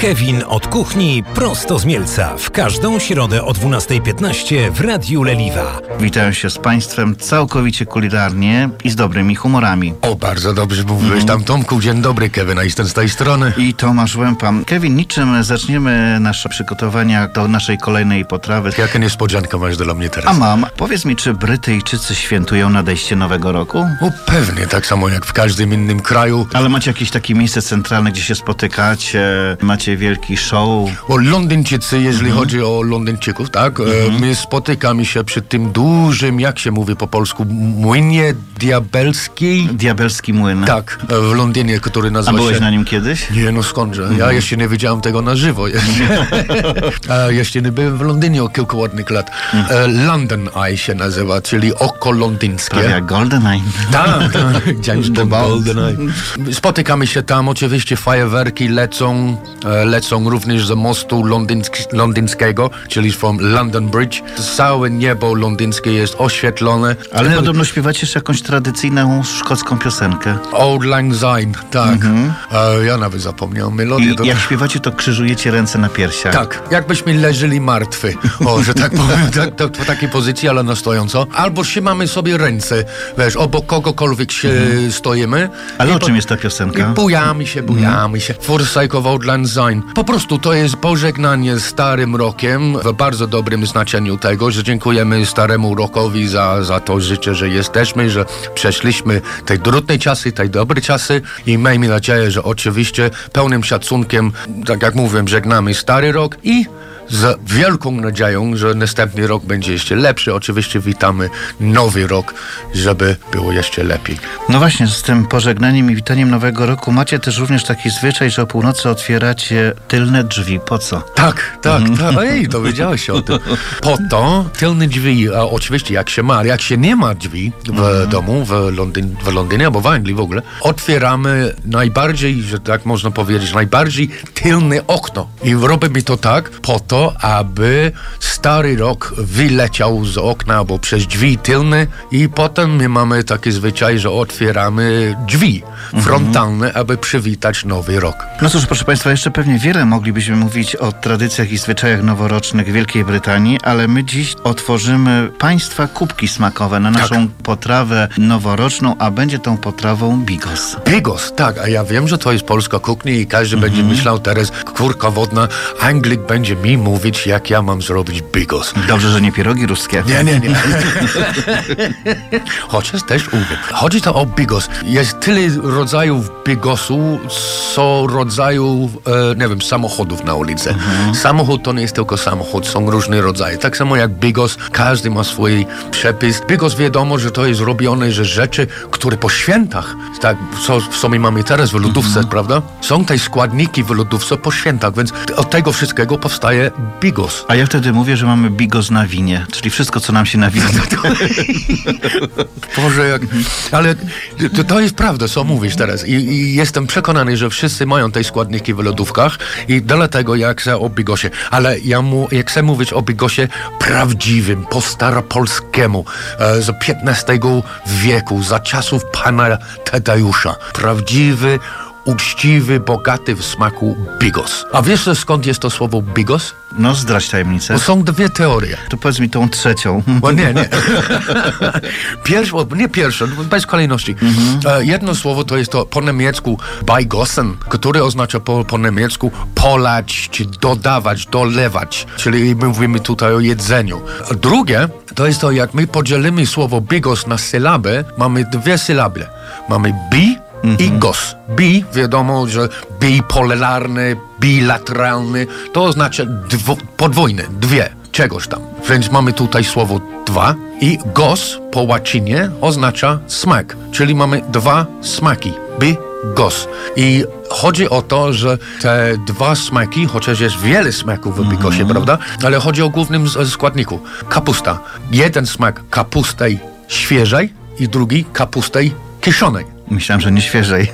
Kevin od kuchni prosto z Mielca. W każdą środę o 12:15 w Radiu Leliwa. Witają się z Państwem całkowicie kulinarnie i z dobrymi humorami. O, bardzo dobrze mówiłeś tam, Tomku. Dzień dobry, Kevin, a jestem z tej strony. I Tomasz Łępa. Kevin, niczym zaczniemy nasze przygotowania do naszej kolejnej potrawy. Jaka niespodzianka masz dla mnie teraz? A mam. Powiedz mi, czy Brytyjczycy świętują nadejście Nowego Roku? O, pewnie, tak samo jak w każdym innym kraju. Ale macie jakieś takie miejsce centralne, gdzie się spotykacie? Macie wielki show? O, Londyńczycy, jeżeli chodzi o Londyńczyków, tak? My spotykamy się przy tym dużym, jak się mówi po polsku, młynie diabelskiej. Diabelski młyn. Tak, w Londynie, który nazywa się... A byłeś na nim kiedyś? Nie, no skądże. Ja jeszcze nie widziałem tego na żywo. A jeszcze nie byłem w Londynie od kilku ładnych lat. London Eye się nazywa, czyli oko londyńskie. Prawie jak GoldenEye. Tak, James Bond. Spotykamy się tam, oczywiście fajerwerki lecą również z mostu londyńskiego, czyli from London Bridge. Całe niebo londyńskie jest oświetlone. Ale podobno śpiewacie jeszcze jakąś tradycyjną szkocką piosenkę. Old Lang Syne, tak. Ja nawet zapomniałem melodię. I jak śpiewacie, to krzyżujecie ręce na piersiach. Tak, jakbyśmy leżeli martwy. O, że tak powiem, w takiej pozycji, ale na stojąco. Albo trzymamy sobie ręce, wiesz, obok kogokolwiek się stoimy. Ale o czym jest ta piosenka? I bujamy się. For sake of Old Lang Syne. Po prostu to jest pożegnanie z starym rokiem w bardzo dobrym znaczeniu tego, że dziękujemy staremu rokowi za to życie, że jesteśmy, że przeszliśmy te trudne czasy, te dobre czasy i miejmy nadzieję, że oczywiście pełnym szacunkiem, tak jak mówiłem, żegnamy stary rok i z wielką nadzieją, że następny rok będzie jeszcze lepszy. Oczywiście witamy nowy rok, żeby było jeszcze lepiej. No właśnie, z tym pożegnaniem i witaniem nowego roku macie też również taki zwyczaj, że o północy otwieracie tylne drzwi. Po co? Tak. Ej, dowiedziałeś się o tym. Po to tylne drzwi, a oczywiście jak się nie ma drzwi w domu, w Londynie albo w Anglii w ogóle, otwieramy najbardziej, że tak można powiedzieć, najbardziej tylne okno. I robimy to tak po to, aby stary rok wyleciał z okna albo przez drzwi tylne i potem my mamy taki zwyczaj, że otwieramy drzwi frontalne, aby przywitać nowy rok. No cóż, proszę Państwa, jeszcze pewnie wiele moglibyśmy mówić o tradycjach i zwyczajach noworocznych Wielkiej Brytanii, ale my dziś otworzymy Państwa kubki smakowe na naszą potrawę noworoczną, a będzie tą potrawą bigos. Bigos, tak, a ja wiem, że to jest polska kuchnia i każdy będzie myślał teraz, kurka wodna, Anglik będzie mi mówić, jak ja mam zrobić bigos. Dobrze, że nie pierogi ruskie. Nie. Chociaż też umiem. Chodzi to o bigos. Jest tyle rodzajów bigosu, co rodzajów, samochodów na ulicy. Samochód to nie jest tylko samochód, są różne rodzaje. Tak samo jak bigos, każdy ma swój przepis. Bigos wiadomo, że to jest robione, że rzeczy, które po świętach, tak, co my mamy teraz w lodówce, prawda? Są te składniki w lodówce po świętach, więc od tego wszystkiego powstaje bigos. A ja wtedy mówię, że mamy bigos na winie, czyli wszystko, co nam się na winie. Boże, jak... Ale to jest prawda, co mówisz teraz. I jestem przekonany, że wszyscy mają te składniki w lodówkach i dlatego ja chcę o bigosie. Ale ja chcę mówić o bigosie prawdziwym, po staropolskiemu, z XV wieku, za czasów pana Tadeusza. Prawdziwy, uczciwy, bogaty w smaku bigos. A wiesz, skąd jest to słowo bigos? No, zdradź tajemnicę. Bo są dwie teorie. To powiedz mi tą trzecią. Bo nie. Pierwsza, bez kolejności. Jedno słowo to jest to po niemiecku beigossen, które oznacza po niemiecku polać, czy dodawać, dolewać. Czyli mówimy tutaj o jedzeniu. A drugie to jest to, jak my podzielimy słowo bigos na sylaby, mamy dwie sylaby. Mamy bi i gos. Bi, wiadomo, że bipolarny, bilateralny, to oznacza podwójne, dwie, czegoś tam. Więc mamy tutaj słowo dwa i gos po łacinie oznacza smak, czyli mamy dwa smaki. Bi, gos. I chodzi o to, że te dwa smaki, chociaż jest wiele smaków w bigosie, prawda? Ale chodzi o głównym składniku. Kapusta. Jeden smak kapustej świeżej i drugi kapustej kiszonej. Myślałem, że nie świeżej.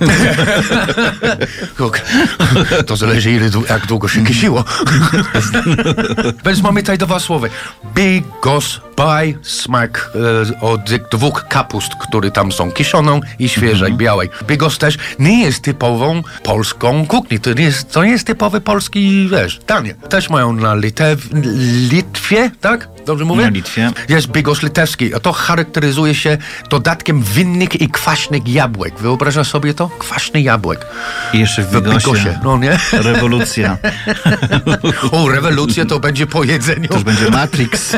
To zależy, jak długo się kisiło. Więc mamy tutaj dwa słowa. Bigos baj, smak od tych dwóch kapust, które tam są, kiszoną i świeżej, białej. Bigos też nie jest typową polską kuchnią. To nie jest typowy polski, danie. Też mają na Litwie, tak? Dobrze mówię? Na Litwie. Jest bigos litewski, a to charakteryzuje się dodatkiem winnych i kwaśnych jabłek. Wyobrażasz sobie to? Kwaśny jabłek. I jeszcze w bigosie. No nie? Rewolucja. O, rewolucja to będzie po jedzeniu. To już będzie Matrix.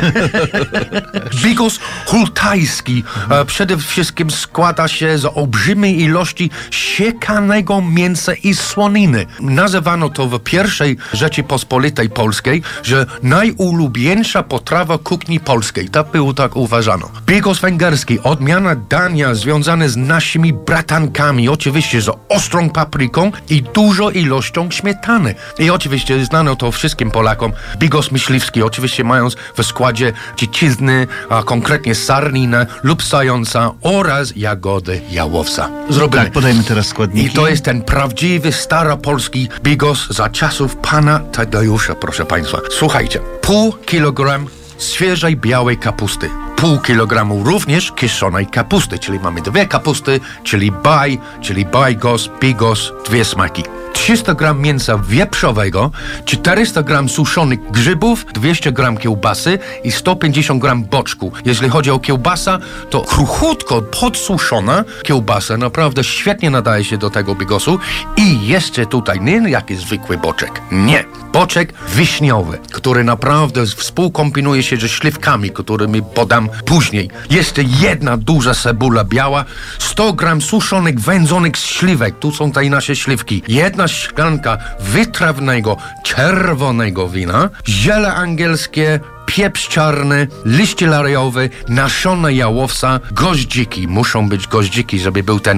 Bigos hultajski przede wszystkim składa się z olbrzymiej ilości siekanego mięsa i słoniny. Nazywano to w pierwszej Rzeczypospolitej Polskiej, że najulubieńsza potrawa kuchni polskiej. Tak było, tak uważano. Bigos węgierski, odmiana dania związane z naszymi bratankami, oczywiście z ostrą papryką i dużą ilością śmietany. I oczywiście znano to wszystkim Polakom. Bigos myśliwski, oczywiście mając w składzie dziczyzny, a konkretnie sarninę lub zająca oraz jagody jałowca. Zrobimy. Tak, podajmy teraz składniki. I to jest ten prawdziwy, staropolski bigos za czasów pana Tadeusza, proszę państwa. Słuchajcie, 0,5 kilogram świeżej białej kapusty. 0,5 kilogramu również kiszonej kapusty, czyli mamy 2 kapusty, czyli bajgos, bigos, 2 smaki. 300 gram mięsa wieprzowego, 400 gram suszonych grzybów, 200 gram kiełbasy i 150 gram boczku. Jeśli chodzi o kiełbasa, to kruchutko podsuszona kiełbasa naprawdę świetnie nadaje się do tego bigosu i jeszcze tutaj nie jakiś zwykły boczek. Nie. Boczek wiśniowy, który naprawdę współkombinuje się ze śliwkami, którymi podam później. Jeszcze jedna duża cebula biała, 100 gram suszonych, wędzonych śliwek. Tu są tutaj nasze śliwki. Jedna szklanka wytrawnego, czerwonego wina, ziele angielskie, pieprz czarny, liście lariowe, nasiona jałowca, goździki. Muszą być goździki, żeby był ten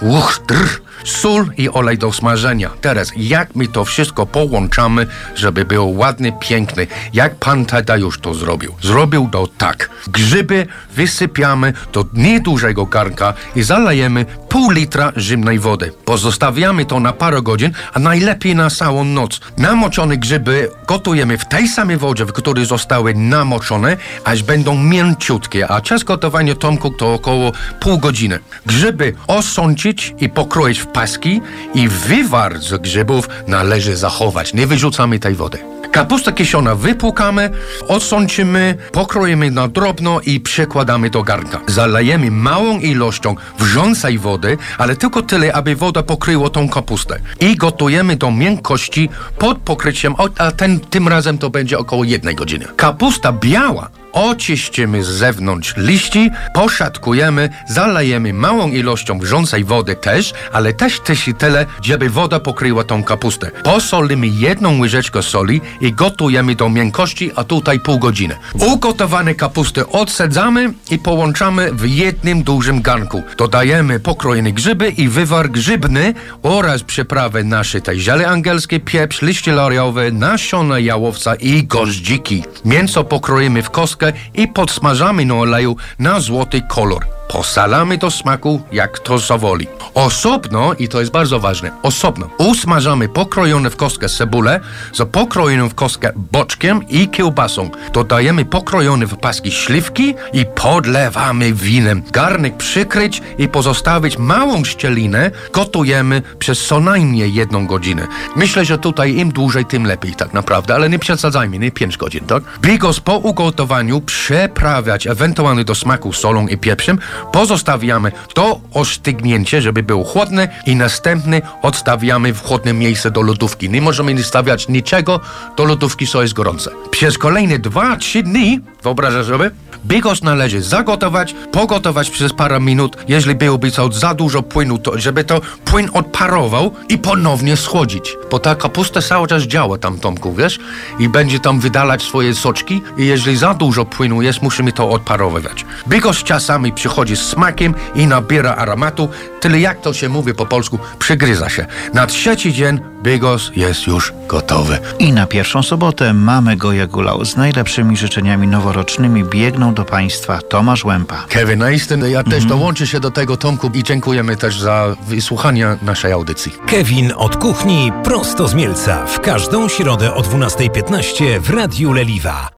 sól i olej do smażenia. Teraz, jak my to wszystko połączamy, żeby było ładny, piękny? Jak pan Tadeusz to zrobił? Zrobił to tak. Grzyby wysypiamy do niedużego garnka i zalejemy 0,5 litra zimnej wody. Pozostawiamy to na parę godzin, a najlepiej na całą noc. Namoczone grzyby gotujemy w tej samej wodzie, w której zostały namoczone, aż będą mięciutkie, a czas gotowania, Tomku, to około pół godziny. Grzyby osączyć i pokroić w paski i wywar z grzybów należy zachować. Nie wyrzucamy tej wody. Kapustę kiszona wypłukamy, odsączymy, pokroimy na drobno i przekładamy do garnka. Zalejemy małą ilością wrzącej wody, ale tylko tyle, aby woda pokryła tą kapustę. I gotujemy do miękkości pod pokryciem, a tym razem to będzie około 1 godziny. Kapusta biała oczyścimy z zewnątrz liści, poszatkujemy, zalejemy małą ilością wrzącej wody też, ale też i tyle, żeby woda pokryła tą kapustę. Posolimy 1 łyżeczkę soli i gotujemy do miękkości, a tutaj pół godziny. Ugotowane kapusty odsadzamy i połączamy w jednym dużym garnku. Dodajemy pokrojone grzyby i wywar grzybny oraz przyprawy nasze, tej ziele angielskie, pieprz, liście lariowe, nasiona jałowca i goździki. Mięso pokroimy w kostkę i podsmażamy na oleju na złoty kolor. Posalamy do smaku, jak to zawoli. Osobno, i to jest bardzo ważne, usmażamy pokrojone w kostkę cebulę z pokrojonym w kostkę boczkiem i kiełbasą. Dodajemy pokrojone w paski śliwki i podlewamy winem. Garnek przykryć i pozostawić małą szczelinę. Gotujemy przez co najmniej 1 godzinę. Myślę, że tutaj im dłużej, tym lepiej tak naprawdę, ale nie przesadzajmy, nie 5 godzin, tak? Bigos po ugotowaniu przeprawiać ewentualnie do smaku solą i pieprzem. Pozostawiamy do ostygnięcia, żeby był chłodny i następny odstawiamy w chłodne miejsce do lodówki. Nie możemy nie stawiać niczego do lodówki, co jest gorące. Przez kolejne 2-3 dni, wyobrażasz sobie, bigos należy zagotować, pogotować przez parę minut. Jeśli byłoby za dużo płynu, to żeby to płyn odparował i ponownie schłodzić. Bo ta kapusta cały czas działa tam, Tomku, wiesz? I będzie tam wydalać swoje soczki i jeżeli za dużo płynu jest, musimy to odparowywać. Bigos czasami przychodzi z smakiem i nabiera aromatu, tyle jak to się mówi po polsku, przygryza się. Na 3. dzień bigos jest już gotowy. I na 1. sobotę mamy go Jagulał. Z najlepszymi życzeniami noworocznymi biegną do Państwa Tomasz Łępa. Kevin Easton, ja też dołączę się do tego, Tomku, i dziękujemy też za wysłuchanie naszej audycji. Kevin od kuchni prosto z Mielca w każdą środę o 12:15 w Radiu Leliwa.